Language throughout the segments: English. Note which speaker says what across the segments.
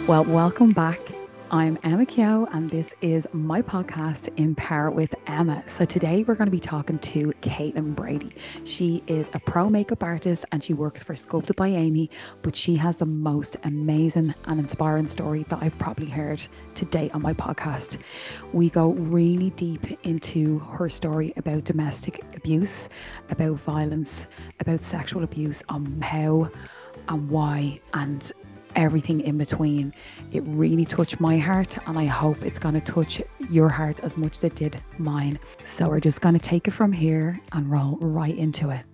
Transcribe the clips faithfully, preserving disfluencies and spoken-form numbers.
Speaker 1: Well, welcome back. I'm Emma Kyo, and this is my podcast, In Power with Emma. So, today we're going to be talking to Caitlin Brady. She is a pro makeup artist and she works for Sculpted by Amy, but she has the most amazing and inspiring story that I've probably heard to date on my podcast. We go really deep into her story about domestic abuse, about violence, about sexual abuse, on how and why, and everything in between. It really touched my heart, and I hope it's going to touch your heart as much as it did mine. So we're just going to take it from here and roll right into it.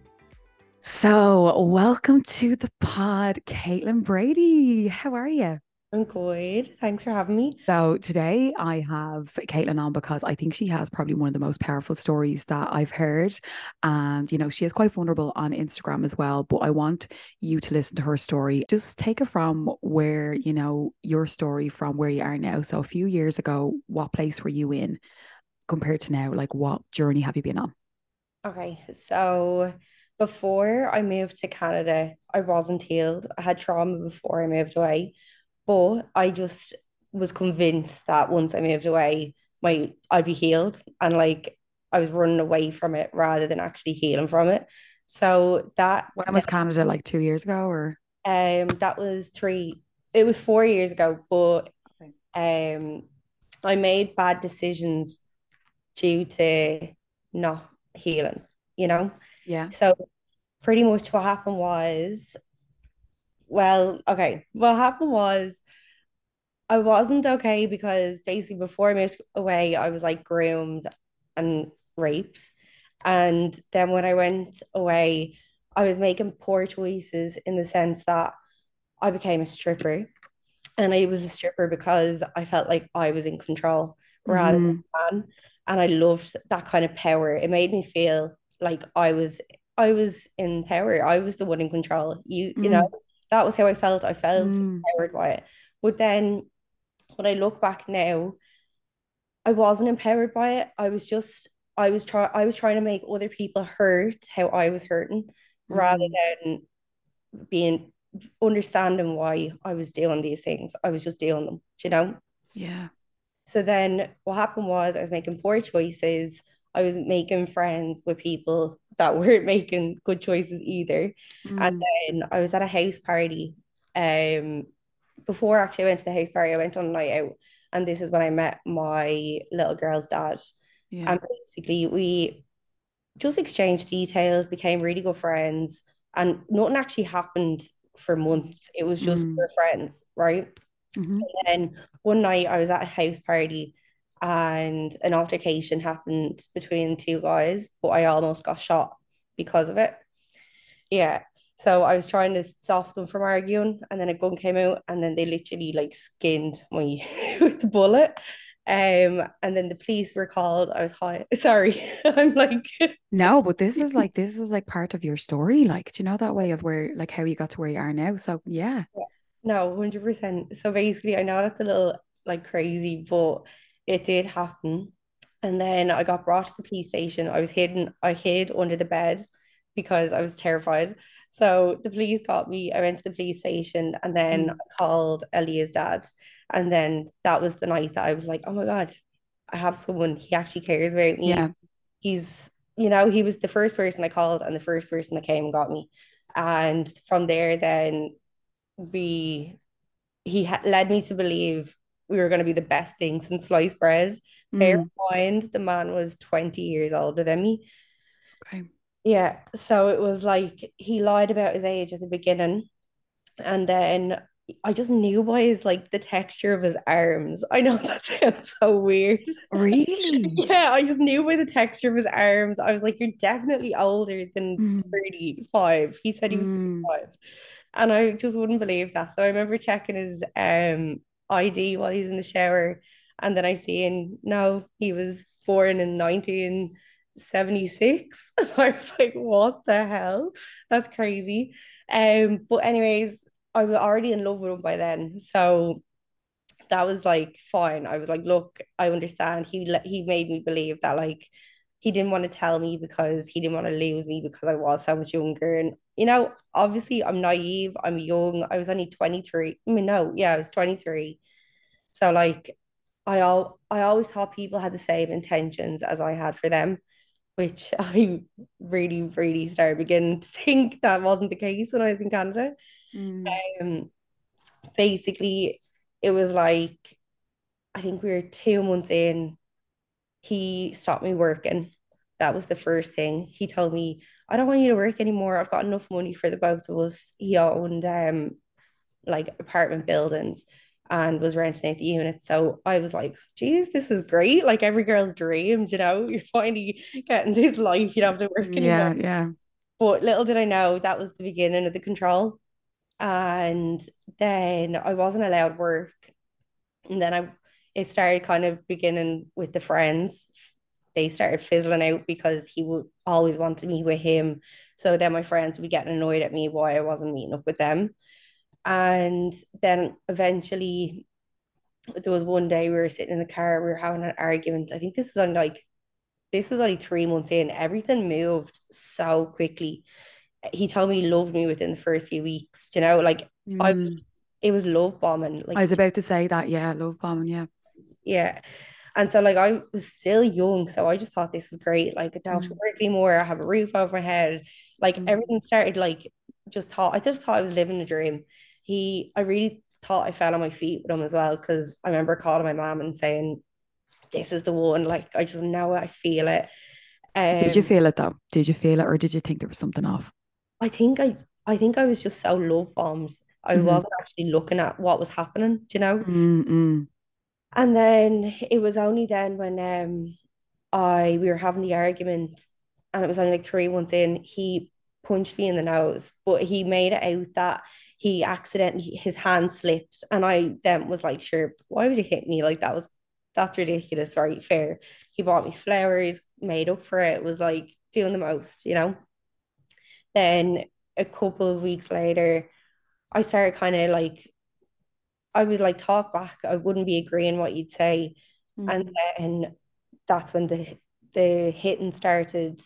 Speaker 1: So welcome to the pod, Caitlin Brady. How are you?
Speaker 2: I'm good. Thanks for having me.
Speaker 1: So today I have Caitlin on because I think she has probably one of the most powerful stories that I've heard. And, you know, she is quite vulnerable on Instagram as well. But I want you to listen to her story. Just take it from where, you know, your story from where you are now. So a few years ago, what place were you in compared to now? Like, what journey have you been on?
Speaker 2: Okay, so before I moved to Canada, I wasn't healed. I had trauma before I moved away, but I just was convinced that once I moved away, my I'd be healed, and like I was running away from it rather than actually healing from it. So that
Speaker 1: When was Canada, like two years ago or?
Speaker 2: um that was three, it was four years ago, but
Speaker 1: Okay.
Speaker 2: um I made bad decisions due to not healing, you know?
Speaker 1: Yeah.
Speaker 2: So pretty much what happened was, well, okay, what happened was I wasn't okay because basically before I moved away, I was like groomed and raped. And then when I went away, I was making poor choices in the sense that I became a stripper. And I was a stripper because I felt like I was in control rather
Speaker 1: Mm-hmm.
Speaker 2: than man. And I loved that kind of power. It made me feel like I was I was in power. I was the one in control. You you know,
Speaker 1: Mm,
Speaker 2: that was how I felt. I felt
Speaker 1: mm,
Speaker 2: empowered by it. But then when I look back now, I wasn't empowered by it. I was just I was try I was trying to make other people hurt how I was hurting rather
Speaker 1: mm.
Speaker 2: than being understanding why I was doing these things. I was just doing them, you know?
Speaker 1: Yeah.
Speaker 2: So then what happened was I was making poor choices. I was making friends with people that weren't making good choices either. And
Speaker 1: Mm,
Speaker 2: then I was at a house party. Um, before actually I went to the house party, I went on a night out. And this is when I met my little girl's dad.
Speaker 1: yeah.
Speaker 2: And basically we just exchanged details, became really good friends, and nothing actually happened for months. It was just
Speaker 1: Mm,
Speaker 2: we're friends, right?
Speaker 1: mm-hmm.
Speaker 2: And then one night I was at a house party and an altercation happened between two guys, but I almost got shot because of it. Yeah. So I was trying to stop them from arguing, and then a gun came out, and then they literally like skinned me with the bullet. Um, and then the police were called. I was high. Sorry, I'm like,
Speaker 1: No, but this is like this is like part of your story. Like, do you know that way of where like how you got to where you are now? So yeah.
Speaker 2: no, one hundred percent. So basically, I know that's a little like crazy, but it did happen. And then I got brought to the police station. I was hidden, I hid under the bed because I was terrified. So the police got me. I went to the police station and then I
Speaker 1: Mm,
Speaker 2: called Elia's dad. And then that was the night that I was like, oh my God, I have someone. He actually cares about me.
Speaker 1: yeah.
Speaker 2: He's, you know, he was the first person I called and the first person that came and got me. And from there, then we he ha- led me to believe we were going to be the best thing since sliced bread. Bear
Speaker 1: Mm,
Speaker 2: in mind, the man was twenty years older than me.
Speaker 1: okay.
Speaker 2: Yeah. So it was like he lied about his age at the beginning. And then I just knew by his like the texture of his arms. I know that sounds so weird.
Speaker 1: Really?
Speaker 2: Yeah, I just knew by the texture of his arms. I was like, you're definitely older than
Speaker 1: Mm,
Speaker 2: thirty-five. He said he was
Speaker 1: mm,
Speaker 2: thirty-five. And I just wouldn't believe that. So I remember checking his um I D while he's in the shower. And then I seen, no, he was born in nineteen seventy-six. And I was like, what the hell? That's crazy. Um, but anyways, I was already in love with him by then. So that was like fine. I was like, look, I understand. He let he made me believe that like he didn't want to tell me because he didn't want to lose me because I was so much younger and you know, obviously I'm naive, I'm young. I was only twenty-three. I mean, no, yeah, I was twenty-three. So like I all I always thought people had the same intentions as I had for them, which I really, really started beginning to think that wasn't the case when I was in Canada.
Speaker 1: Mm.
Speaker 2: Um, Basically, it was like I think we were two months in, he stopped me working. That was the first thing. He told me, I don't want you to work anymore. I've got enough money for the both of us. He owned um like apartment buildings and was renting out the units. So I was like, geez, this is great. Like every girl's dream, you know, you're finally getting this life, you don't have to work anymore.
Speaker 1: Yeah, yeah.
Speaker 2: But little did I know that was the beginning of the control. And then I wasn't allowed work. And then I it started kind of beginning with the friends. They started fizzling out because he would always want to meet with him. So then my friends would be getting annoyed at me why I wasn't meeting up with them. And then eventually there was one day we were sitting in the car, we were having an argument. I think this was on like this was only three months in. Everything moved so quickly. He told me he loved me within the first few weeks. You know, like I was
Speaker 1: Mm.
Speaker 2: it was love bombing.
Speaker 1: I
Speaker 2: Like
Speaker 1: was about to say that. Yeah, love bombing. Yeah.
Speaker 2: yeah. And so like I was still young, so I just thought this is great. Like I don't have to
Speaker 1: Mm.
Speaker 2: work anymore. I have a roof over my head. Like
Speaker 1: Mm.
Speaker 2: everything started like just thought I just thought I was living a dream. He I really thought I fell on my feet with him as well because I remember calling my mom and saying, this is the one. Like I just know it, I feel it.
Speaker 1: Did you
Speaker 2: Um
Speaker 1: feel it though? Did you feel it, or did you think there was something off?
Speaker 2: I think I I think I was just so love bombed. I
Speaker 1: Mm-hmm.
Speaker 2: wasn't actually looking at what was happening, do you know?
Speaker 1: Mm-mm.
Speaker 2: And then it was only then when um I we were having the argument and it was only like three months in, he punched me in the nose, but he made it out that he accidentally his hand slipped and I then was like, sure, why would you hit me? Like that was that's ridiculous, right? Fair. He bought me flowers, made up for it, was like doing the most, you know. Then a couple of weeks later, I started kind of like I would like talk back. I wouldn't be agreeing what you'd say. And
Speaker 1: Mm.
Speaker 2: then that's when the the hitting started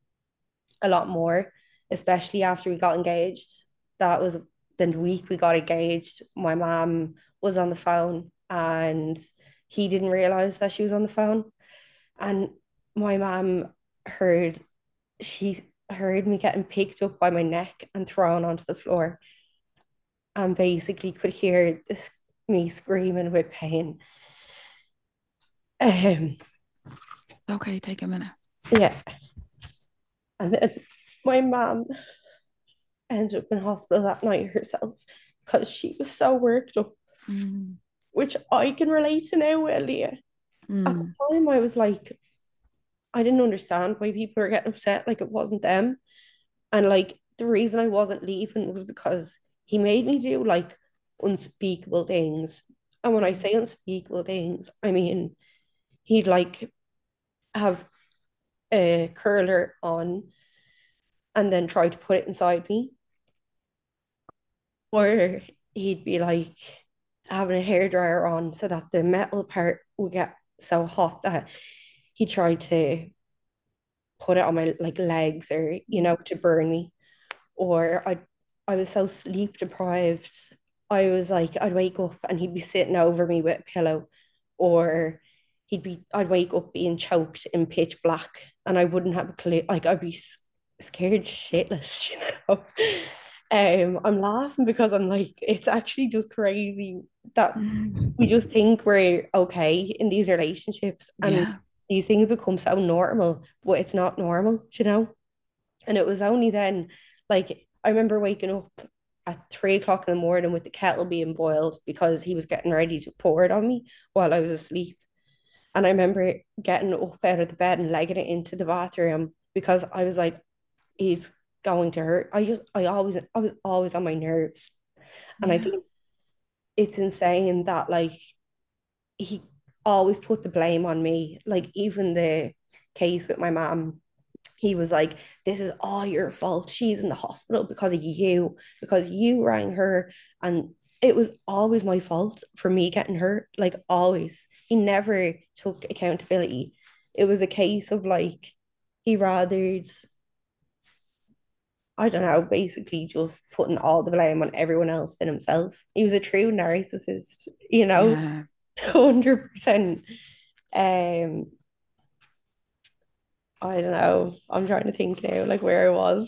Speaker 2: a lot more, especially after we got engaged. That was the week we got engaged. My mom was on the phone and he didn't realize that she was on the phone. And my mom heard she heard me getting picked up by my neck and thrown onto the floor and basically could hear this me screaming with pain. Um,
Speaker 1: Okay, take a minute.
Speaker 2: yeah. And then my mom ended up in hospital that night herself because she was so worked up,
Speaker 1: Mm.
Speaker 2: which I can relate to now, Leah. At the
Speaker 1: Mm.
Speaker 2: time, I was like, I didn't understand why people were getting upset. Like it wasn't them. And like the reason I wasn't leaving was because he made me do like unspeakable things. And when I
Speaker 1: Mm.
Speaker 2: say unspeakable things, I mean he'd like have a curler on and then try to put it inside me. Or he'd be like having a hairdryer on so that the metal part would get so hot that he tried to put it on my like legs or you know to burn me. Or I I was so sleep deprived. I was like I'd wake up and he'd be sitting over me with a pillow, or he'd be I'd wake up being choked in pitch black and I wouldn't have a clue. Like I'd be scared shitless, you know. Um, I'm laughing because I'm like, it's actually just crazy that
Speaker 1: Mm.
Speaker 2: we just think we're okay in these relationships and
Speaker 1: Yeah.
Speaker 2: these things become so normal, but it's not normal, you know? And it was only then, like, I remember waking up at three o'clock in the morning with the kettle being boiled because he was getting ready to pour it on me while I was asleep. And I remember getting up out of the bed and legging it into the bathroom because I was like, he's going to hurt. I just, I always, I was always on my nerves. And I
Speaker 1: Yeah.
Speaker 2: think it's insane that, like, he always put the blame on me. Like, even the case with my mom, he was like, this is all your fault. She's in the hospital because of you, because you rang her. And it was always my fault for me getting hurt, like, always. He never took accountability. It was a case of like, he rathered I don't know, basically just putting all the blame on everyone else than himself. He was a true narcissist, you know,
Speaker 1: Yeah.
Speaker 2: one hundred percent. Um, I don't know. I'm trying to think now, like where I was.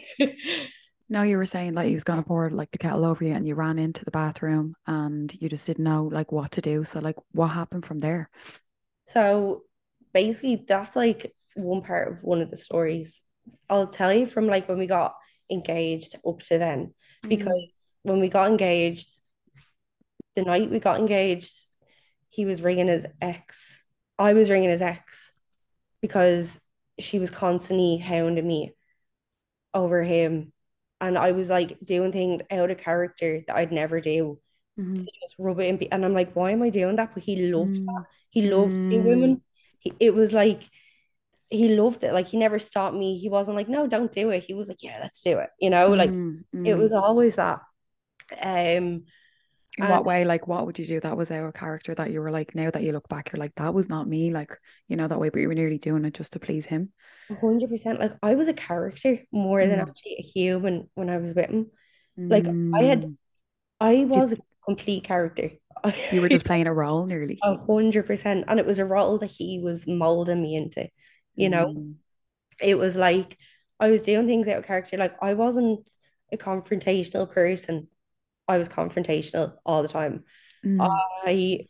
Speaker 1: No, you were saying like he was gonna pour like the kettle over you and you ran into the bathroom and you just didn't know like what to do. So like what happened from there?
Speaker 2: So basically, that's like one part of one of the stories. I'll tell you from like when we got engaged up to then,
Speaker 1: Mm,
Speaker 2: because when we got engaged, the night we got engaged, he was ringing his ex. I was ringing his ex because she was constantly hounding me over him. And I was like doing things out of character that I'd never do to
Speaker 1: mm,
Speaker 2: just rub it in. pe- And I'm like, why am I doing that? But he loves that.
Speaker 1: mm,
Speaker 2: He loves two
Speaker 1: mm,
Speaker 2: women. He, it was like, he loved it. Like, he never stopped me. He wasn't like, no, don't do it. He was like, yeah, let's do it. You know, like,
Speaker 1: mm,
Speaker 2: it was
Speaker 1: mm.
Speaker 2: always that. Um,
Speaker 1: In
Speaker 2: and
Speaker 1: what way? Like, what would you do? That was our character that you were like, now that you look back, you're like, that was not me. Like, you know, that way, but you were nearly doing it just to please him.
Speaker 2: one hundred percent, like, I was a character more than
Speaker 1: Mm,
Speaker 2: actually a human when I was with him. Like, I had,
Speaker 1: mm.
Speaker 2: I
Speaker 1: You,
Speaker 2: was a complete character.
Speaker 1: you were just playing a role nearly.
Speaker 2: A hundred percent. And it was a role that he was molding me into, you know?
Speaker 1: Mm,
Speaker 2: It was like I was doing things out of character. Like, I wasn't a confrontational person. I was confrontational all the time.
Speaker 1: mm,
Speaker 2: I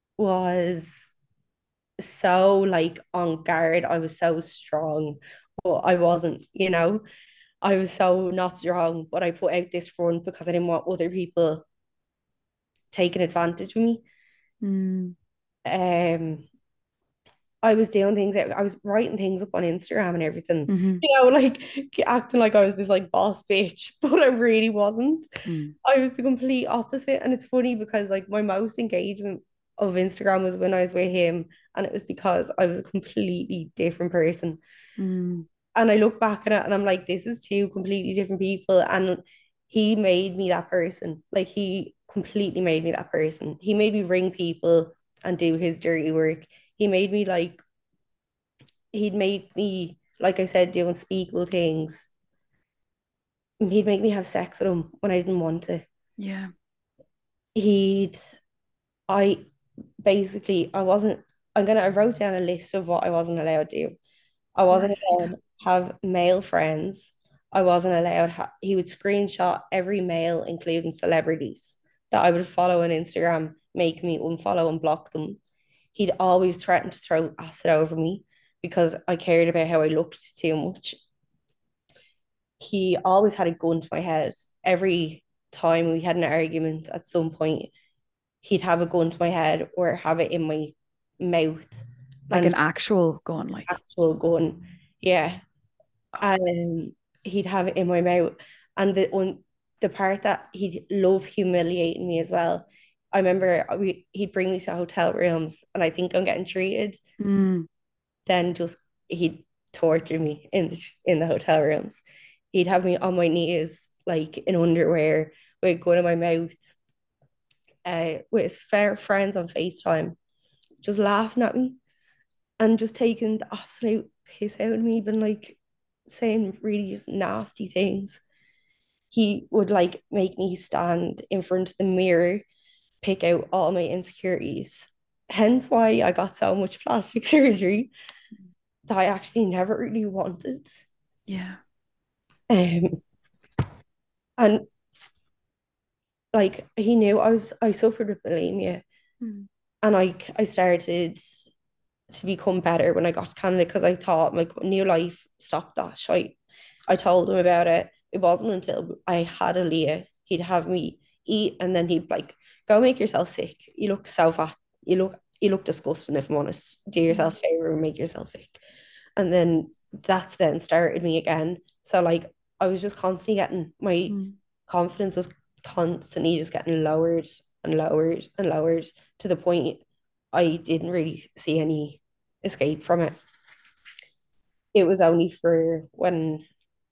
Speaker 2: was so like on guard. I was so strong, but I wasn't, you know. I was so not strong, but I put out this front because I didn't want other people taking advantage of me.
Speaker 1: mm,
Speaker 2: Um, I was doing things, I was writing things up on Instagram and everything,
Speaker 1: mm-hmm,
Speaker 2: you know, like acting like I was this like boss bitch, but I really wasn't.
Speaker 1: mm,
Speaker 2: I was the complete opposite. And it's funny because like my most engagement of Instagram was when I was with him, and it was because I was a completely different person.
Speaker 1: mm,
Speaker 2: And I look back at it and I'm like, this is two completely different people. And he made me that person. Like, he completely made me that person. He made me ring people and do his dirty work. He made me like, he'd make me, like I said, do unspeakable things. He'd make me have sex with him when I didn't want to.
Speaker 1: yeah.
Speaker 2: He'd, I basically, I wasn't, I'm gonna, I wrote down a list of what I wasn't allowed to do. I
Speaker 1: Of
Speaker 2: wasn't
Speaker 1: course, yeah.
Speaker 2: allowed to have male friends. I wasn't allowed, ha- he would screenshot every male, including celebrities, that I would follow on Instagram, make me unfollow and block them. He'd always threaten to throw acid over me because I cared about how I looked too much. He always had a gun to my head. Every time we had an argument at some point, he'd have a gun to my head or have it in my mouth,
Speaker 1: Like an
Speaker 2: and
Speaker 1: actual gun, like,
Speaker 2: actual gun. Yeah.
Speaker 1: oh,
Speaker 2: And he'd have it in my mouth. And the one the part that he'd love humiliating me as well. I remember we, he'd bring me to hotel rooms and I think I'm getting treated.
Speaker 1: mm,
Speaker 2: Then just he'd torture me in the, in the hotel rooms. He'd have me on my knees, like in underwear, with a gun in my mouth, uh, with his fair friends on FaceTime, just laughing at me and just taking the absolute piss out of me, been like saying really just nasty things. He would like make me stand in front of the mirror, pick out all my insecurities. Hence why I got so much plastic surgery that I actually never really wanted.
Speaker 1: yeah.
Speaker 2: Um, and like he knew I was I suffered with bulimia,
Speaker 1: Mm,
Speaker 2: and I I started to become better when I got to Canada because I thought like new life, stop that shite. I told him about it. It wasn't until I had Aaliyah, he'd have me eat and then he'd like, go make yourself sick. You look so fat. You look you look disgusting if I'm honest. Do
Speaker 1: mm,
Speaker 2: yourself a favor and make yourself sick. And then that's then started me again. So like I was just constantly getting my
Speaker 1: mm.
Speaker 2: confidence was constantly just getting lowered and lowered and lowered to the point I didn't really see any escape from it. It was only for when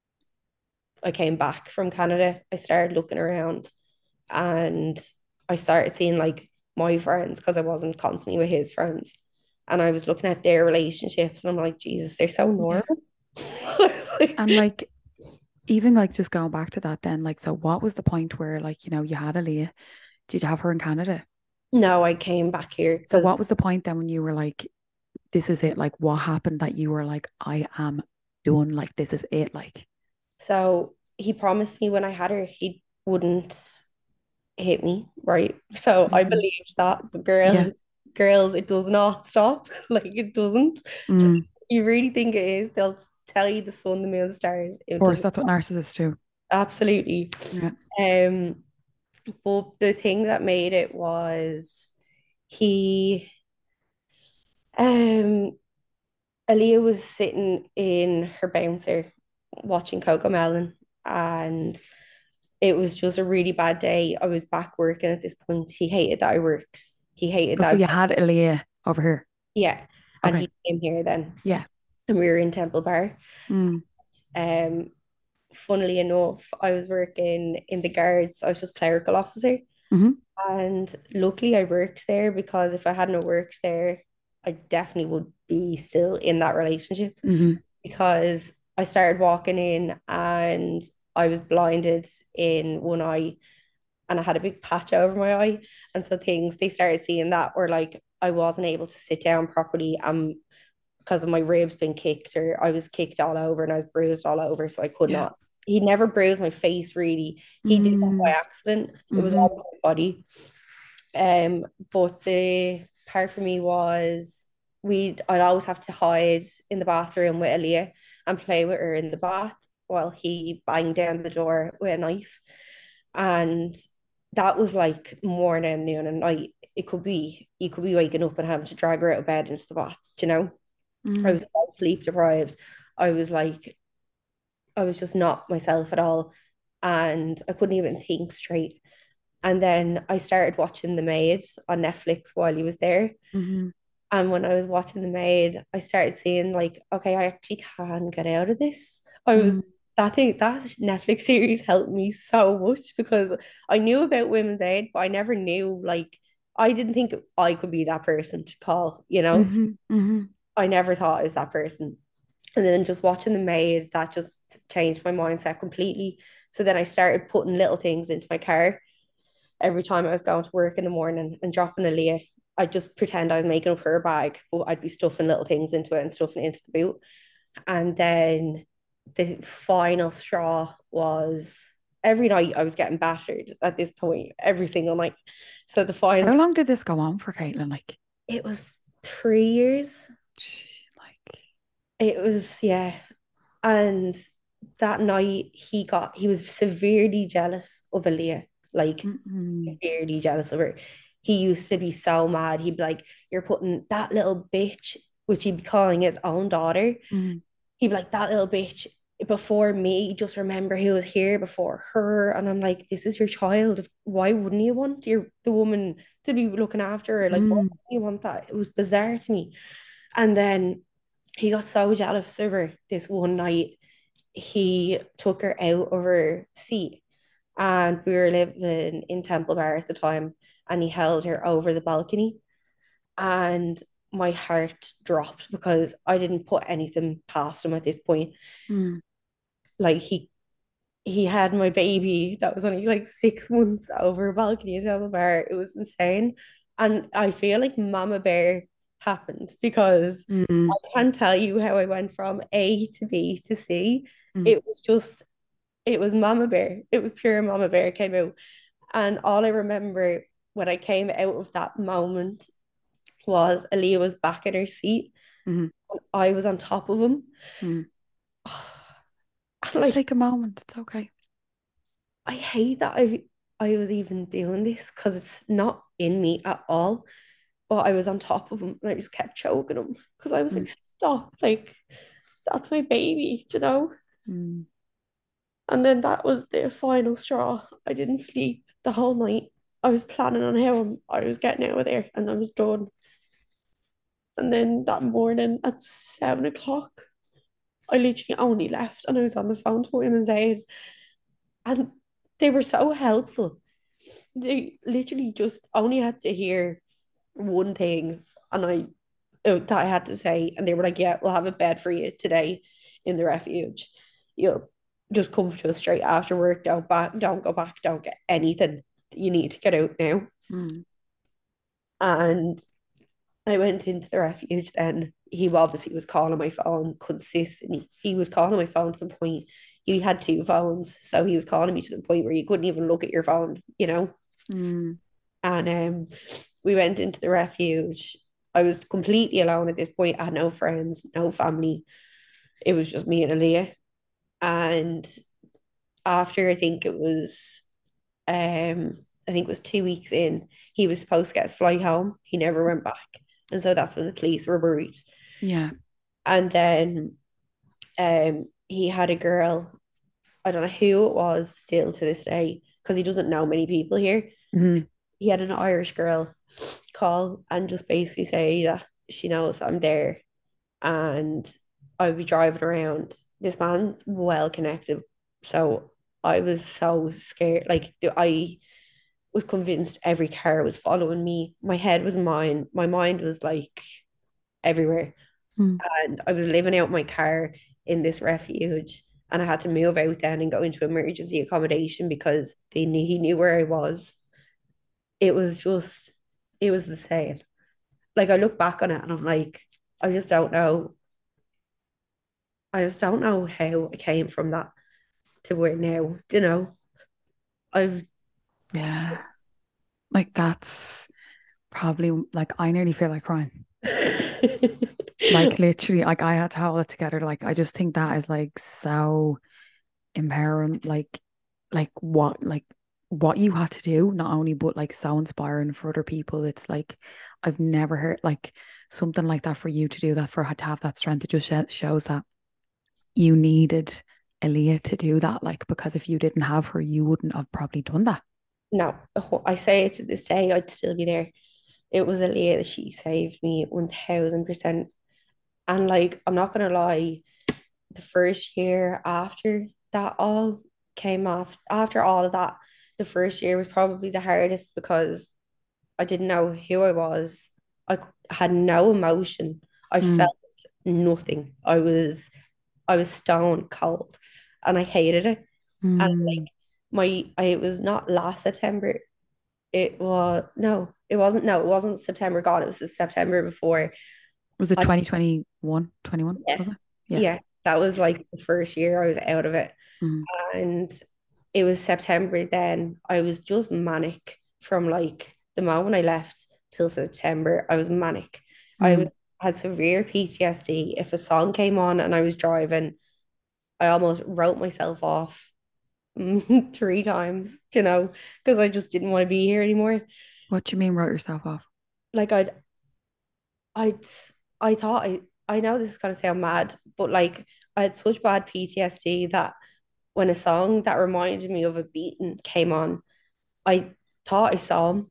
Speaker 2: I came back from Canada, I started looking around and I started seeing like my friends because I wasn't constantly with his friends. And I was looking at their relationships and I'm like, Jesus, they're so
Speaker 1: Yeah.
Speaker 2: normal. I was like,
Speaker 1: And like, Even like just going back to that then, like, so what was the point where like, you know, you had Aaliyah? Did you have her in Canada?
Speaker 2: No, I came back here
Speaker 1: So
Speaker 2: because
Speaker 1: what was the point then when you were like, this is it? Like, what happened that you were like, I am done, like this is it, like.
Speaker 2: so he promised me when I had her he wouldn't hit me, right? So I
Speaker 1: Mhm.
Speaker 2: believed that, but
Speaker 1: Yeah.
Speaker 2: girls, girls, it does not stop. Like it doesn't.
Speaker 1: Mm. Of
Speaker 2: You really think it is? They'll tell you the sun, the moon, the stars. It
Speaker 1: course,
Speaker 2: doesn't.
Speaker 1: that's what narcissists do.
Speaker 2: Absolutely.
Speaker 1: Yeah.
Speaker 2: Um, but the thing that made it was he, um, Aaliyah was sitting in her bouncer watching Coco Melon, and it was just a really bad day. I was back working at this point. He hated that I worked. He hated
Speaker 1: Oh, so
Speaker 2: that.
Speaker 1: you
Speaker 2: I,
Speaker 1: had Aaliyah over here.
Speaker 2: yeah, and
Speaker 1: Okay.
Speaker 2: he came here then,
Speaker 1: Yeah.
Speaker 2: and we were in Temple Bar.
Speaker 1: Mm.
Speaker 2: Um, Funnily enough, I was working in the guards. I was just clerical officer.
Speaker 1: Hmm.
Speaker 2: And luckily I worked there because if I hadn't worked there, I definitely would be still in that relationship
Speaker 1: Hmm.
Speaker 2: because I started walking in and I was blinded in one eye and I had a big patch over my eye. And so things they started seeing that were like I wasn't able to sit down properly um because of my ribs being kicked or I was kicked all over and I was bruised all over. So I could
Speaker 1: Yeah.
Speaker 2: not. He never bruised my face really. He did that by
Speaker 1: Mm.
Speaker 2: accident. It was
Speaker 1: Hmm.
Speaker 2: all my body. Um, but the part for me was we'd I'd always have to hide in the bathroom with Aaliyah and play with her in the bath while he banged down the door with a knife. And that was like morning, noon, and night. It could be you could be waking up and having to drag her out of bed into the bath, you know. I
Speaker 1: Mm.
Speaker 2: was so sleep deprived. I was like, I was just not myself at all. And I couldn't even think straight. And then I started watching The Maid on Netflix while he was there.
Speaker 1: Hmm.
Speaker 2: And when I was watching The Maid, I started seeing like, okay, I actually can get out of this. I was
Speaker 1: Mm.
Speaker 2: that thing that Netflix series helped me so much because I knew about women's aid, but I never knew like I didn't think I could be that person to call, you know.
Speaker 1: Hmm. Hmm.
Speaker 2: I never thought I was that person. And then just watching The Maid, that just changed my mindset completely. So then I started putting little things into my car every time I was going to work in the morning and dropping Aaliyah. I'd just pretend I was making up her bag, but I'd be stuffing little things into it and stuffing it into the boot. And then the final straw was every night I was getting battered at this point, every single night. So the final,
Speaker 1: How long did this go on for, Caitlin? Like,
Speaker 2: it was three years.
Speaker 1: gee, like,
Speaker 2: It was, yeah. And that night he got, he was severely jealous of Aaliyah, like
Speaker 1: mm-mm,
Speaker 2: severely jealous of her. He used to be so mad. He'd be like, you're putting that little bitch, which he'd be calling his own daughter.
Speaker 1: mm,
Speaker 2: He'd be like, that little bitch before me. Just remember he was here before her. And I'm like, this is your child. Why wouldn't you want your the woman to be looking after her? Like, why
Speaker 1: mm,
Speaker 2: wouldn't you want that? It was bizarre to me. And then he got so jealous of her this one night. He took her out of her seat and we were living in Temple Bar at the time, and he held her over the balcony, and my heart dropped because I didn't put anything past him at this point.
Speaker 1: mm.
Speaker 2: Like he he had my baby that was only like six months over a balcony in Temple Bar. It was insane, and I feel like Mama Bear happened because I
Speaker 1: Mm,
Speaker 2: can't tell you how I went from A to B to C.
Speaker 1: mm,
Speaker 2: It was just it was Mama Bear. It was pure Mama Bear came out. And all I remember when I came out of that moment was Aaliyah was back in her seat.
Speaker 1: mm,
Speaker 2: I was on top of him.
Speaker 1: mm.
Speaker 2: And
Speaker 1: Just
Speaker 2: like,
Speaker 1: take a moment. It's okay.
Speaker 2: I hate that I I was even doing this because it's not in me at all. But I was on top of him and I just kept choking him because I was like,
Speaker 1: Mm,
Speaker 2: stop, like that's my baby, you know?
Speaker 1: mm.
Speaker 2: And then that was the final straw. I didn't sleep the whole night. I was planning on how I was getting out of there and I was done. And then that morning at seven o'clock, I literally only left and I was on the phone to Women's Aid. And they were so helpful. They literally just only had to hear one thing and I uh, that I had to say. And they were like, yeah, we'll have a bed for you today in the refuge. Yep. just come to us straight after work. Don't back, don't go back, don't get anything. You need to get out now.
Speaker 1: Mm.
Speaker 2: And I went into the refuge then. He obviously was calling my phone consistently. He was calling my phone to the point he had two phones. So he was calling me to the point where you couldn't even look at your phone, you know?
Speaker 1: Mm.
Speaker 2: And um, we went into the refuge. I was completely alone at this point. I had no friends, no family. It was just me and Aaliyah. And after I think it was um I think it was two weeks in, he was supposed to get his flight home. He never went back. And so that's when the police were worried.
Speaker 1: Yeah.
Speaker 2: And then um he had a girl, I don't know who it was still to this day, because he doesn't know many people here.
Speaker 1: Mm.
Speaker 2: He had an Irish girl call and just basically say that she knows that I'm there and I'll be driving around. This man's well connected. So I was so scared. Like I was convinced every car was following me. My head was mine. My mind was like everywhere.
Speaker 1: Mm.
Speaker 2: And I was living out my car in this refuge. And I had to move out then and go into emergency accommodation because they knew he knew where I was. It was just, it was insane. Like I look back on it and I'm like, I just don't know. I just don't know how I came from that to where now. You know, I've
Speaker 1: Yeah. Like that's probably like I nearly feel like crying. Like literally, like I had to hold it together. Like I just think that is like so empowering. Like, like what, like what you had to do, not only but like so inspiring for other people. It's like I've never heard like something like that for you to do that for to have that strength. It just sh- shows that you needed Aaliyah to do that. Like because if you didn't have her, you wouldn't have probably done that.
Speaker 2: no, I say it to this day, I'd still be there. It was Aaliyah that she saved me one thousand percent. And like, I'm not gonna lie, the first year after that all came off, after all of that, the first year was probably the hardest because I didn't know who I was. I had no emotion. I
Speaker 1: Mm.
Speaker 2: felt nothing. I was I was stone cold and I hated it. And
Speaker 1: Mm.
Speaker 2: like my I, it was not last September. It was no, it wasn't no, it wasn't September gone. It was the September before.
Speaker 1: Was it
Speaker 2: I
Speaker 1: twenty twenty-one, twenty-one,
Speaker 2: yeah,
Speaker 1: was it? Yeah.
Speaker 2: yeah, that was like the first year I was out of it.
Speaker 1: Mm.
Speaker 2: And it was September then. I was just manic from like the moment I left till September. I was manic. I was
Speaker 1: Mm.
Speaker 2: had severe P T S D. If a song came on and I was driving, I almost wrote myself off three times, you know, because I just didn't want to be here anymore.
Speaker 1: What do you mean wrote yourself off?
Speaker 2: Like I'd I'd I thought I I know this is gonna sound mad, but like I had such bad P T S D that when a song that reminded me of a beating came on, I thought I saw him.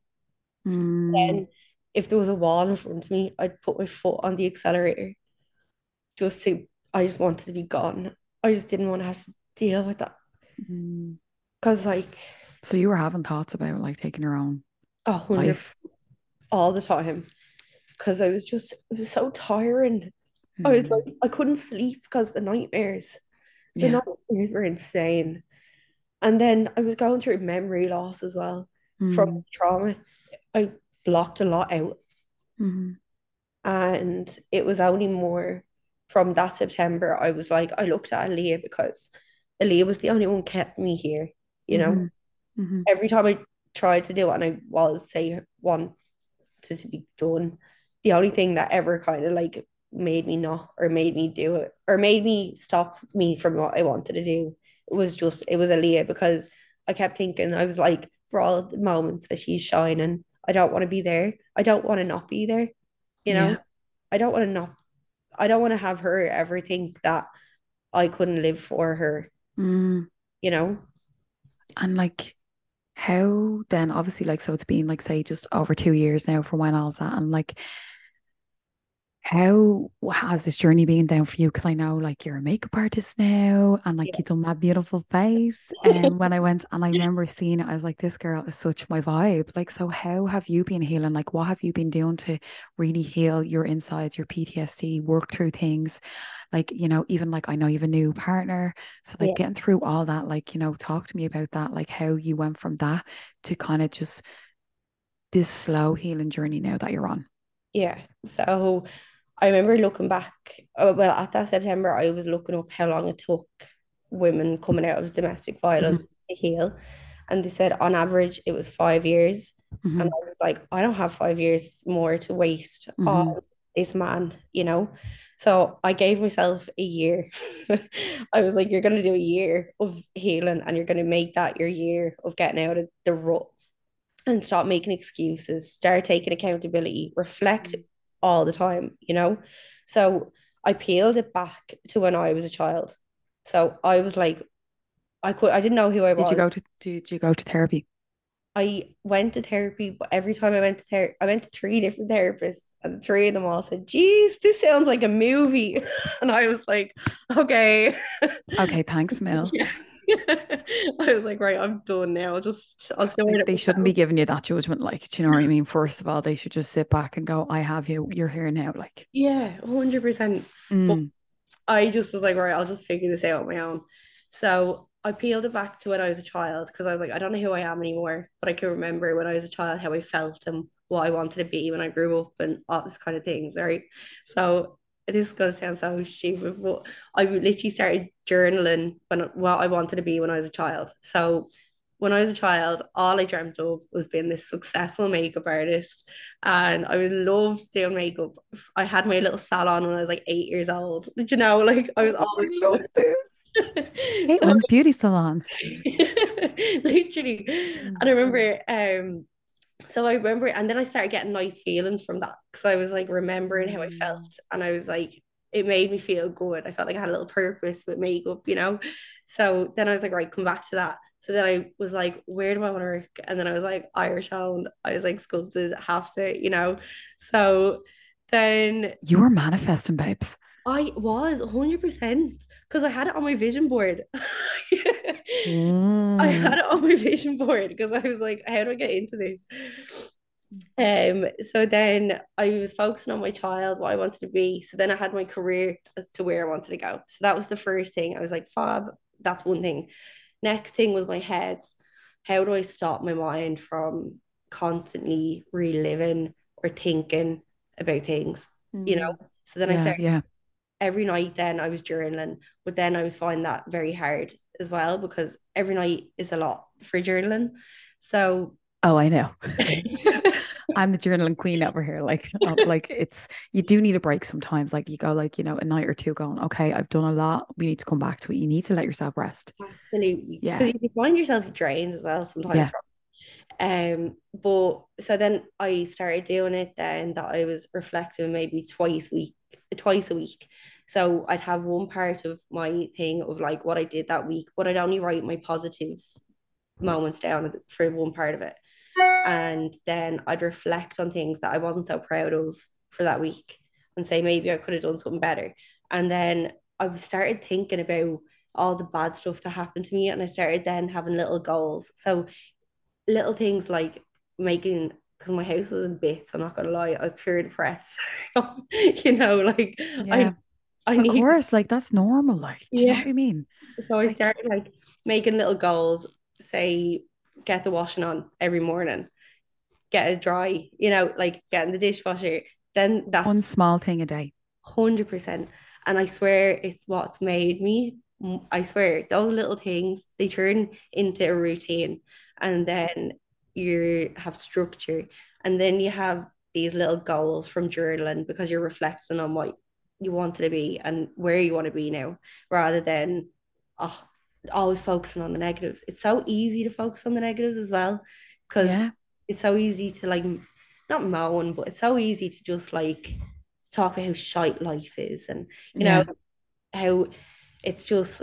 Speaker 1: Mm.
Speaker 2: Then if there was a wall in front of me, I'd put my foot on the accelerator just to I just wanted to be gone. I just didn't want to have to deal with that.
Speaker 1: Mm.
Speaker 2: Because like
Speaker 1: So you were having thoughts about like taking your own
Speaker 2: a hundred
Speaker 1: life.
Speaker 2: all the time. Because I was just it was so tiring. I was
Speaker 1: Mm.
Speaker 2: like I couldn't sleep because the nightmares. The
Speaker 1: Yeah.
Speaker 2: nightmares were insane. And then I was going through memory loss as well from
Speaker 1: Mm.
Speaker 2: trauma. I blocked a lot out.
Speaker 1: Mm.
Speaker 2: And it was only more from that September, I was like, I looked at Aaliyah because Aaliyah was the only one kept me here, you know.
Speaker 1: Mm. Mm.
Speaker 2: Every time I tried to do it and I was, say, wanted to be done, the only thing that ever kind of like made me not or made me do it or made me stop me from what I wanted to do was just, it was Aaliyah because I kept thinking, I was like, for all of the moments that she's shining, I don't want to be there. I don't want to not be there, you know.
Speaker 1: Yeah.
Speaker 2: I don't want to not I don't want to have her ever think that I couldn't live for her,
Speaker 1: Mm.
Speaker 2: you know?
Speaker 1: And like how then obviously like so it's been like say just over two years now from when all that and like How has this journey been down for you? Because I know like you're a makeup artist now and like
Speaker 2: Yeah.
Speaker 1: you've done that beautiful face. And when I went and I remember seeing it, I was like, this girl is such my vibe. Like, so how have you been healing? Like, what have you been doing to really heal your insides, your P T S D, work through things? Like, you know, even like I know you have a new partner. So like
Speaker 2: Yeah.
Speaker 1: getting through all that, like, you know, talk to me about that, like how you went from that to kind of just this slow healing journey now that you're on.
Speaker 2: Yeah. So I remember looking back, oh, well, at that September, I was looking up how long it took women coming out of domestic
Speaker 1: Hmm.
Speaker 2: violence to heal. And they said on average it was five years. And
Speaker 1: Hmm.
Speaker 2: I was like, I don't have five years more to waste on
Speaker 1: Hmm.
Speaker 2: this man, you know? So I gave myself a year. I was like, you're going to do a year of healing and you're going to make that your year of getting out of the rut and stop making excuses, start taking accountability, reflect all the time, you know? So I peeled it back to when I was a child. So I was like, I could, I didn't know who I
Speaker 1: Did you
Speaker 2: was.
Speaker 1: go to did you go to therapy?
Speaker 2: I went to therapy, but every time I went to therapy, I went to three different therapists, and three of them all said, "Geez, this sounds like a movie." And I was like, "Okay."
Speaker 1: Okay, thanks, Mel.
Speaker 2: Yeah. I was like, right, I'm done now. I'll just I'll sort
Speaker 1: Like
Speaker 2: it
Speaker 1: they shouldn't be
Speaker 2: myself.
Speaker 1: giving you that judgment. Like, do you know what I mean? First of all, they should just sit back and go, "I have you. You're here now." Like,
Speaker 2: Yeah, one hundred percent. But
Speaker 1: mm,
Speaker 2: I just was like, right, I'll just figure this out on my own. So I peeled it back to when I was a child because I was like, I don't know who I am anymore, but I can remember when I was a child how I felt and what I wanted to be when I grew up and all this kind of things, right? So this is gonna sound so stupid, but I literally started journaling when what I wanted to be when I was a child. So when I was a child, all I dreamt of was being this successful makeup artist. And I was loved doing makeup. I had my little salon when I was like eight years old. Did you know? Like I was
Speaker 1: oh, I
Speaker 2: always
Speaker 1: love this.
Speaker 2: so
Speaker 1: Caitlin's beauty salon.
Speaker 2: literally.
Speaker 1: Mm.
Speaker 2: And I remember um so I remember and then I started getting nice feelings from that because I was like remembering how I felt
Speaker 1: Mm.
Speaker 2: and I was like it made me feel good. I felt like I had a little purpose with makeup, you know. So then I was like, right, come back to that. So then I was like, where do I want to work? And then I was like, Irish Hound. I was like, sculpted, have to, you know. So then
Speaker 1: You were manifesting, babes.
Speaker 2: I was one hundred percent because I had it on my vision board. I
Speaker 1: Mm.
Speaker 2: had it on my vision board because I was like, how do I get into this? Um, so then I was focusing on my child, what I wanted to be. So then I had my career as to where I wanted to go. So that was the first thing. I was like, fab, that's one thing. Next thing was my head. How do I stop my mind from constantly reliving or thinking about things? You
Speaker 1: Mm.
Speaker 2: know? So then I
Speaker 1: Yeah,
Speaker 2: started
Speaker 1: yeah.
Speaker 2: every night then I was journaling, but then I was finding that very hard as well because every night is a lot for journaling. So
Speaker 1: Oh, I know. I'm the journaling queen over here. Like, oh, like it's you do need a break sometimes. Like you go like, you know, a night or two going, okay, I've done a lot. We need to come back to it. You need to let yourself rest.
Speaker 2: absolutely, because
Speaker 1: Yeah.
Speaker 2: you can find yourself drained as well sometimes
Speaker 1: Yeah.
Speaker 2: from um but so then I started doing it then that I was reflecting maybe twice week twice a week. So I'd have one part of my thing of like what I did that week, but I'd only write my positive moments down for one part of it. And then I'd reflect on things that I wasn't so proud of for that week and say maybe I could have done something better. And then I started thinking about all the bad stuff that happened to me and I started then having little goals. So little things like making because my house was in bits, I'm not gonna lie, I was pure depressed. You know, like I
Speaker 1: Yeah.
Speaker 2: I
Speaker 1: Of
Speaker 2: need
Speaker 1: course, like that's normal. Like, do you know
Speaker 2: yeah.
Speaker 1: what I mean?
Speaker 2: So I
Speaker 1: Like,
Speaker 2: started like making little goals, say get the washing on every morning, get it dry, you know, like getting the dishwasher, then that's
Speaker 1: one small thing a day.
Speaker 2: one hundred percent. And I swear it's what's made me, I swear, those little things, they turn into a routine. And then you have structure. And then you have these little goals from journaling because you're reflecting on what you wanted to be and where you want to be now, rather than oh, always focusing on the negatives. It's so easy to focus on the negatives as well because
Speaker 1: Yeah.
Speaker 2: it's so easy to like, not moan, but it's so easy to just like talk about how shite life is and you know
Speaker 1: Yeah.
Speaker 2: how it's just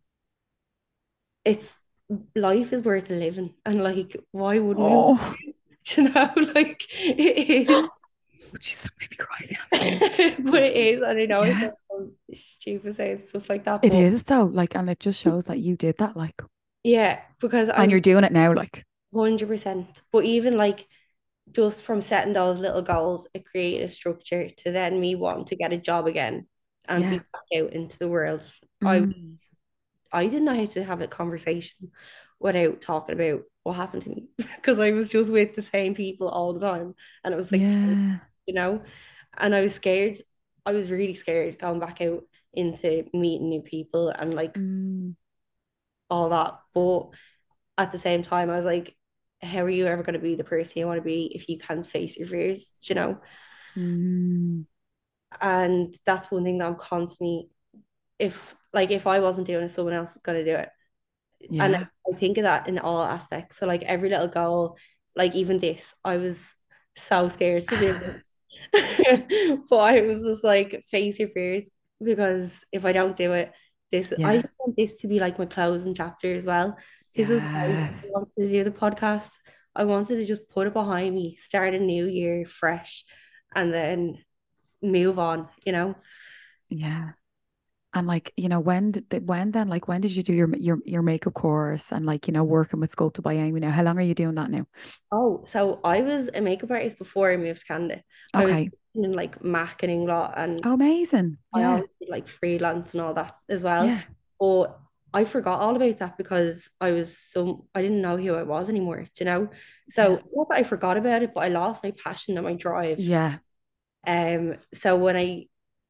Speaker 2: it's life is worth living and like why wouldn't we
Speaker 1: Oh,
Speaker 2: you know like it is
Speaker 1: She's maybe crying.
Speaker 2: But it is, and I know I
Speaker 1: Yeah,
Speaker 2: sound so stupid saying stuff like that,
Speaker 1: it
Speaker 2: but
Speaker 1: is though. Like, and it just shows that you did that, like,
Speaker 2: yeah, because I
Speaker 1: and you're
Speaker 2: was
Speaker 1: doing it now, like,
Speaker 2: one hundred percent. But even like just from setting those little goals, it created a structure to then me wanting to get a job again and be
Speaker 1: yeah.
Speaker 2: back out into the world. I
Speaker 1: Mm,
Speaker 2: was, I didn't know how to have a conversation without talking about what happened to me because I was just with the same people all the time. And it was like,
Speaker 1: yeah.
Speaker 2: you know, and I was scared. I was really scared going back out into meeting new people and like
Speaker 1: Mm,
Speaker 2: all that. But at the same time, I was like, how are you ever going to be the person you want to be if you can't face your fears, you know?
Speaker 1: mm,
Speaker 2: And that's one thing that I'm constantly, if like if I wasn't doing it, someone else is going to do it. And
Speaker 1: yeah.
Speaker 2: I think of that in all aspects. So like every little goal, like even this, I was so scared to do this. But I was just like, face your fears because if I don't do it, this I
Speaker 1: Yeah.
Speaker 2: just want this to be like my closing chapter as well. This is why I
Speaker 1: Yes.
Speaker 2: wanted to do the podcast. I wanted to just put it behind me, start a new year fresh, and then move on, you know?
Speaker 1: Yeah. And like, you know, when did the- when then like when did you do your your your makeup course and like, you know, working with Sculpted by Amy now? How long are you doing that now?
Speaker 2: Oh, so I was a makeup artist before I moved to Canada. I was
Speaker 1: Okay.
Speaker 2: in like Mac and Inglot, and
Speaker 1: Oh, amazing.
Speaker 2: I
Speaker 1: Yeah.
Speaker 2: always did like freelance and all that as well.
Speaker 1: Yeah.
Speaker 2: But I forgot all about that because I was so I didn't know who I was anymore, do you know?
Speaker 1: Yeah.
Speaker 2: So not that I forgot about it, but I lost my passion and my drive.
Speaker 1: Yeah.
Speaker 2: Um, so when I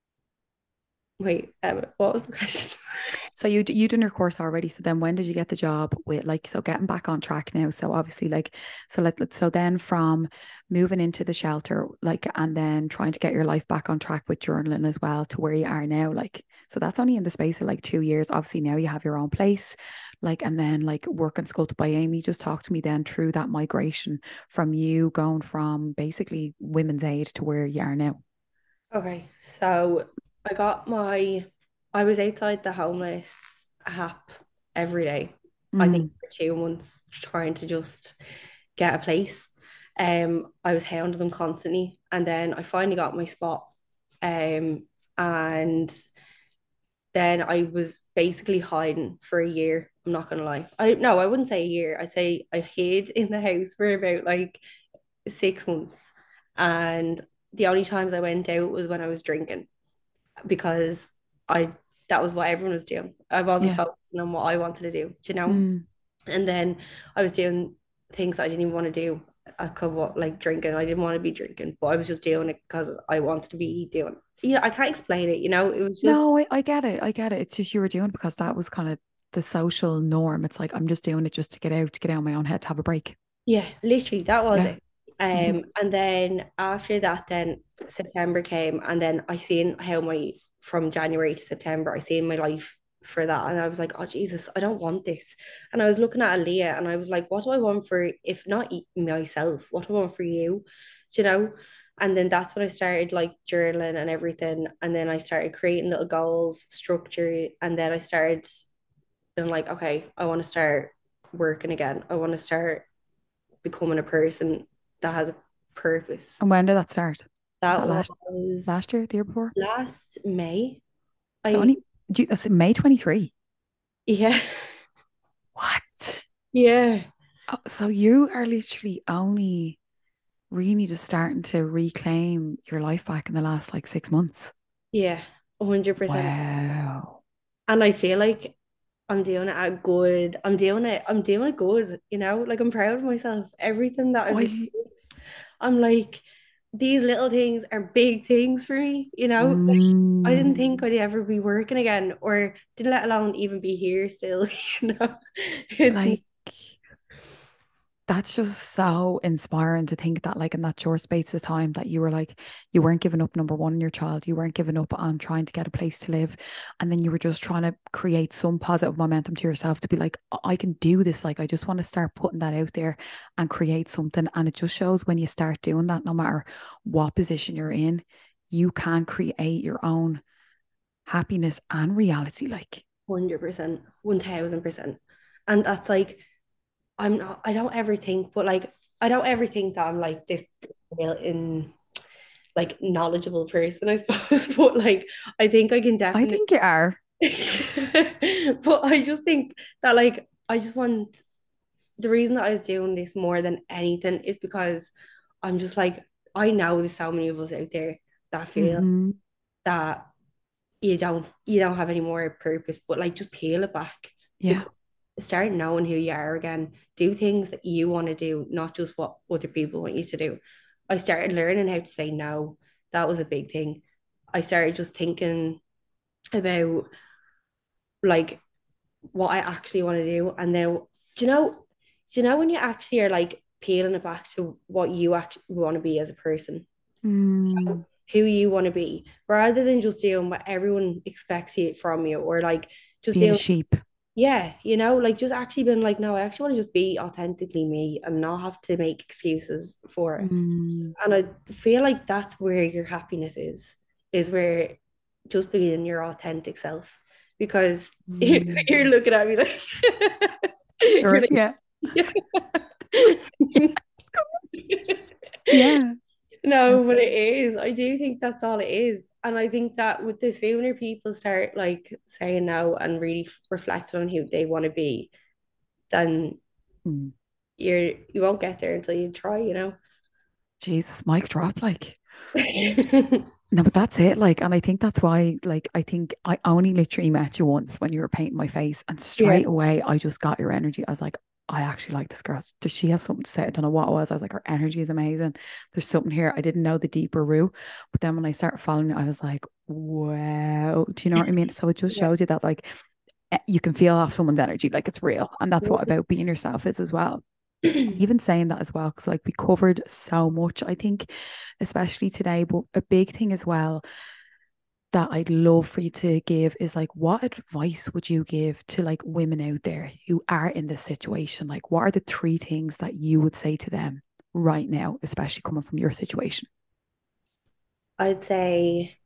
Speaker 2: wait, um, what was the question?
Speaker 1: So you you done your course already. So then when did you get the job with like so getting back on track now? So obviously like so like so then from moving into the shelter like and then trying to get your life back on track with journaling as well to where you are now like so that's only in the space of like two years. Obviously now you have your own place like and then like working Sculpted by Amy. Just talk to me then through that migration from you going from basically women's aid to where you are now.
Speaker 2: Okay, so I got my I was outside the homeless app every day. I think
Speaker 1: Mm,
Speaker 2: for two months trying to just get a place. Um, I was hounding them constantly, and then I finally got my spot. Um, and then I was basically hiding for a year. I'm not gonna lie. I no, I wouldn't say a year. I'd say I hid in the house for about like six months. And the only times I went out was when I was drinking because I that was what everyone was doing. I wasn't
Speaker 1: yeah.
Speaker 2: focusing on what I wanted to do, do you know?
Speaker 1: Mm,
Speaker 2: And then I was doing things I didn't even want to do. I could what like drinking. I didn't want to be drinking, but I was just doing it because I wanted to be doing. You know, I can't explain it, you know, it was just
Speaker 1: no, I, I get it. I get it. It's just you were doing it because that was kind of the social norm. It's like I'm just doing it just to get out, to get out of my own head, to have a break.
Speaker 2: yeah, literally that was
Speaker 1: Yeah.
Speaker 2: it.
Speaker 1: Hmm.
Speaker 2: Um, and then after that, then September came, and then I seen how my from January to September, I seen my life for that, and I was like, oh Jesus, I don't want this. And I was looking at Aaliyah, and I was like, what do I want for if not e- myself? What do I want for you? Do you know? And then that's when I started like journaling and everything, and then I started creating little goals, structure, and then I started being like, okay, I want to start working again. I want to start becoming a person that has a purpose.
Speaker 1: And when did that start? Was
Speaker 2: That
Speaker 1: that last
Speaker 2: was
Speaker 1: last year, the year before?
Speaker 2: last May.
Speaker 1: So
Speaker 2: I
Speaker 1: only do you- that's May twenty-three.
Speaker 2: yeah.
Speaker 1: What?
Speaker 2: Yeah.
Speaker 1: Oh, so you are literally only really just starting to reclaim your life back in the last like six months.
Speaker 2: Yeah. one hundred percent.
Speaker 1: Wow.
Speaker 2: And I feel like I'm doing it at good. I'm doing it. I'm doing it good, you know? Like I'm proud of myself. Everything that I've
Speaker 1: I
Speaker 2: achieved. I'm like, these little things are big things for me, you know? Like I
Speaker 1: mm,
Speaker 2: didn't think I'd ever be working again or didn't let alone even be here still, you know? It's
Speaker 1: like that's just so inspiring to think that like in that short space of time that you were like you weren't giving up number one in your child, you weren't giving up on trying to get a place to live, and then you were just trying to create some positive momentum to yourself to be like I can do this, like I just want to start putting that out there and create something. And it just shows when you start doing that, no matter what position you're in, you can create your own happiness and reality. Like
Speaker 2: one hundred percent, one thousand percent. And that's like, I'm not, I don't ever think, but like, I don't ever think that I'm like this in like knowledgeable person, I suppose. But like I think I can
Speaker 1: I
Speaker 2: definitely
Speaker 1: think you are.
Speaker 2: but I just think that like I just want the reason that I was doing this more than anything is because I'm just like I know there's so many of us out there that feel
Speaker 1: Mm-hmm.
Speaker 2: that you don't you don't have any more purpose, but like just peel it back.
Speaker 1: Yeah.
Speaker 2: Because start knowing who you are again. Do things that you want to do, not just what other people want you to do. I started learning how to say no. That was a big thing. I started just thinking about like what I actually want to do. And then do you know, do you know when you actually are like peeling it back to what you actually want to be as a person,
Speaker 1: Mm.
Speaker 2: who you want to be, rather than just doing what everyone expects it from you, or like just
Speaker 1: Being a
Speaker 2: doing,
Speaker 1: sheep.
Speaker 2: yeah, you know, like just actually being like, no, I actually want to just be authentically me and not have to make excuses for it.
Speaker 1: Mm.
Speaker 2: And I feel like that's where your happiness is, is where just being your authentic self. Because
Speaker 1: Mm.
Speaker 2: you're looking at me like, you're
Speaker 1: Sure.
Speaker 2: like,
Speaker 1: Yeah.
Speaker 2: yeah.
Speaker 1: Yes. Yeah. No.
Speaker 2: No, but it is. I do think that's all it is. And I think that with the sooner people start like saying no and really f- reflecting on who they want to be, then
Speaker 1: Mm.
Speaker 2: you're you won't get there until you try, you know.
Speaker 1: Jesus, mic drop. Like, no, but that's it. Like, and I think that's why, like, I think I only literally met you once when you were painting my face, and
Speaker 2: Yeah.
Speaker 1: straight away I just got your energy. I was like, I actually like this girl. Does she have something to say? I don't know what it was. I was like, her energy is amazing. There's something here. I didn't know the deeper root, but then when I started following you, I was like, wow. Do you know what I mean? So it just
Speaker 2: Yeah.
Speaker 1: shows you that like eh, you can feel off someone's energy, like it's real, and that's what about being yourself is as well. And even saying that as well, because like we covered so much, I think, especially today, but a big thing as well that I'd love for you to give is like, what advice would you give to like women out there who are in this situation? Like, what are the three things that you would say to them right now, especially coming from your situation?
Speaker 2: I'd say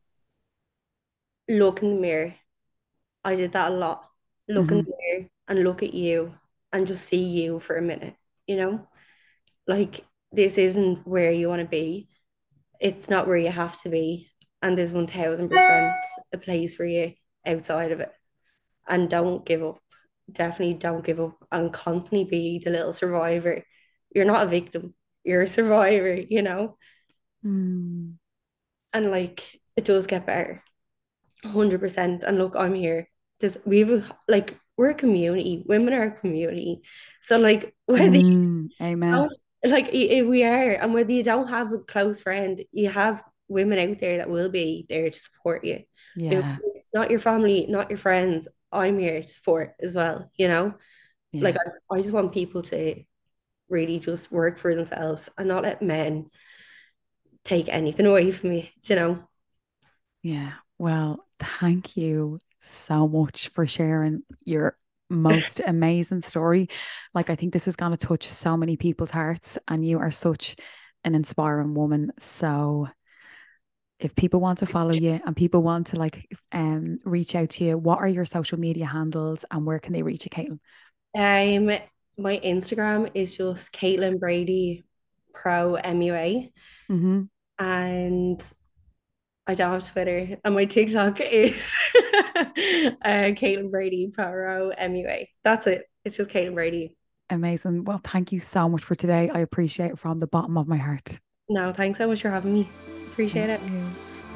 Speaker 2: look in the mirror. I did that a lot. Look in
Speaker 1: Mm-hmm.
Speaker 2: the mirror and look at you and just see you for a minute, you know? Like this isn't where you want to be. It's not where you have to be. And there's one thousand percent a place for you outside of it. And don't give up. Definitely don't give up and constantly be the little survivor. You're not a victim. You're a survivor, you know?
Speaker 1: Mm.
Speaker 2: And like it does get better. one hundred percent. And look, I'm here. There's we've a- like we're a community. Women are a community. So like whether you
Speaker 1: Mm. Amen.
Speaker 2: don't like i- i- we are, and whether you don't have a close friend, you have women out there that will be there to support you. If
Speaker 1: Yeah.
Speaker 2: it's not your family, not your friends, I'm here to support as well, you know? Like
Speaker 1: Yeah.
Speaker 2: I, I just want people to really just work for themselves and not let men take anything away from you, you know?
Speaker 1: Yeah. Well, thank you so much for sharing your most amazing story. Like, I think this is going to touch so many people's hearts, and you are such an inspiring woman. So, if people want to follow you and people want to like um reach out to you, what are your social media handles and where can they reach you, Caitlin?
Speaker 2: Um, my Instagram is just Caitlin Brady Pro M U A,
Speaker 1: Mm-hmm.
Speaker 2: and I don't have Twitter, and my TikTok is uh, Caitlin Brady Pro M U A. That's it. It's just Caitlin Brady.
Speaker 1: Amazing. Well, thank you so much for today. I appreciate it from the bottom of my heart.
Speaker 2: No, thanks so much for having me. Appreciate
Speaker 1: Thank
Speaker 2: it.
Speaker 1: you.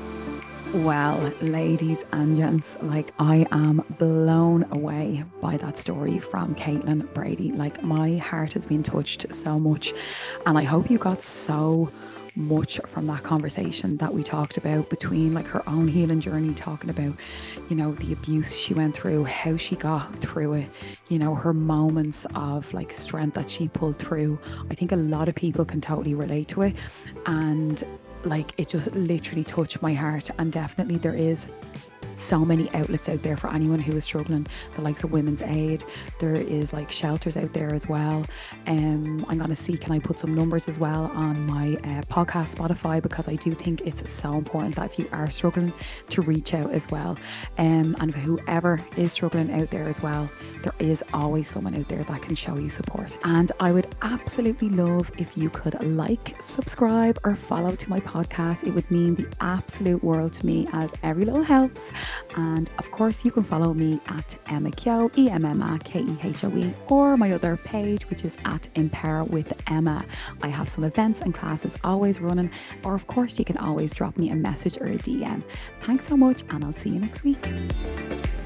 Speaker 1: Well, ladies and gents, like I am blown away by that story from Caitlin Brady. Like my heart has been touched so much, and I hope you got so much from that conversation that we talked about between like her own healing journey, talking about, you know, the abuse she went through, how she got through it, you know, her moments of like strength that she pulled through. I think a lot of people can totally relate to it, and like it just literally touched my heart. And definitely there is so many outlets out there for anyone who is struggling, the likes of Women's Aid. There is like shelters out there as well. Um, I'm going to see, can I put some numbers as well on my uh, podcast Spotify, because I do think it's so important that if you are struggling to reach out as well. Um, and whoever is struggling out there as well, there is always someone out there that can show you support. And I would absolutely love if you could like, subscribe or follow to my podcast. It would mean the absolute world to me, as every little helps. And of course you can follow me at Emma Kehoe, E M M A K E H O E, or my other page, which is at Empower with Emma. I have some events and classes always running, or of course you can always drop me a message or a D M. Thanks so much, and I'll see you next week.